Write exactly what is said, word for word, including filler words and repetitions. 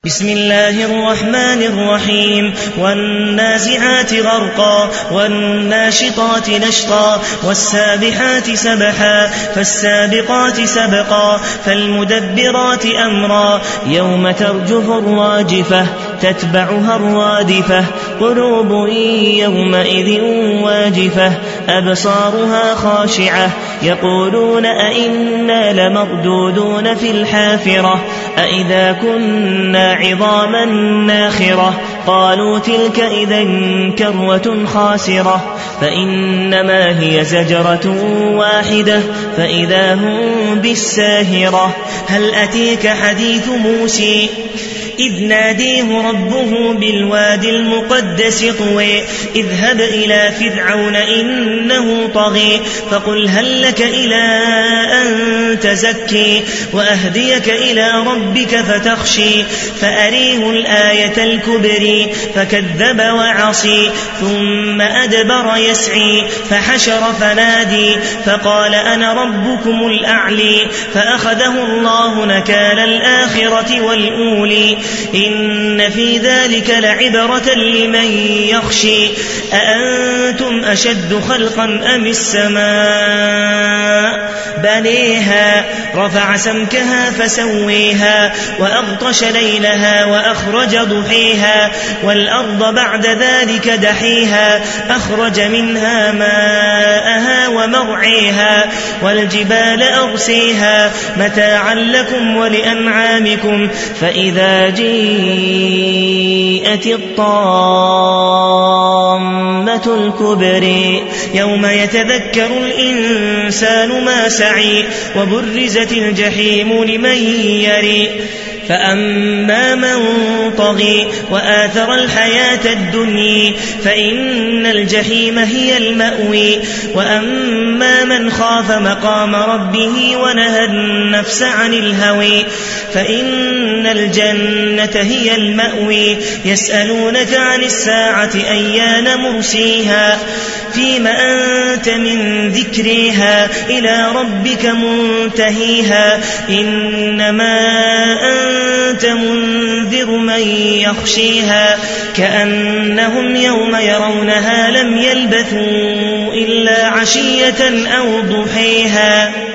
بسم الله الرحمن الرحيم والنازعات غرقا والناشطات نشطا والسابحات سبحا فالسابقات سبقا فالمدبرات أمرا يوم ترجف الراجفة تتبعها الرادفة قلوب يومئذ واجفة أبصارها خاشعة يقولون أئنا لمردودون في الحافرة أئذا كنا عظاما ناخرة قالوا تلك إذا كروة خاسرة فإنما هي زجرة واحدة فإذا هم بالساهرة هل أتيك حديث موسى إذ ناديه ربه بالوادي المقدس طوى اذهب إلى فرعون إنه طغى فقل هل لك إلى أن تزكي وأهديك إلى ربك فتخشي فأريه الآية الكبرى فكذب وعصي ثم أدبر يسعي فحشر فنادي فقال أنا ربكم الأعلي فأخذه الله نكال الآخرة والأولي إن في ذلك لعبرة لمن يخشي أأنتم أشد خلقا أم السماء بنيها رفع سمكها فسويها وأغطش ليلها وأخرج ضحيها والأرض بعد ذلك دحيها أخرج منها ماءها ومرعيها والجبال أرسيها متاعا لكم ولأنعامكم فإذا جيءت الطامة الكبرى يوم يتذكر الإنسان ما سعي وبرزت الجحيم لمن يري فأما من طغى وآثر الحياة الدنيا فإن الجحيم هي المأوى وأما من خاف مقام ربه ونهى النفس عن الهوى فإن الجنة هي المأوى يسألونك عن الساعة أيان مرسيها فيما أنت من ذكرها إلى ربك منتهيها إنما أنت منذر من يخشيها كأنهم يوم يرونها لم يلبثوا إلا عشية أو ضحيها.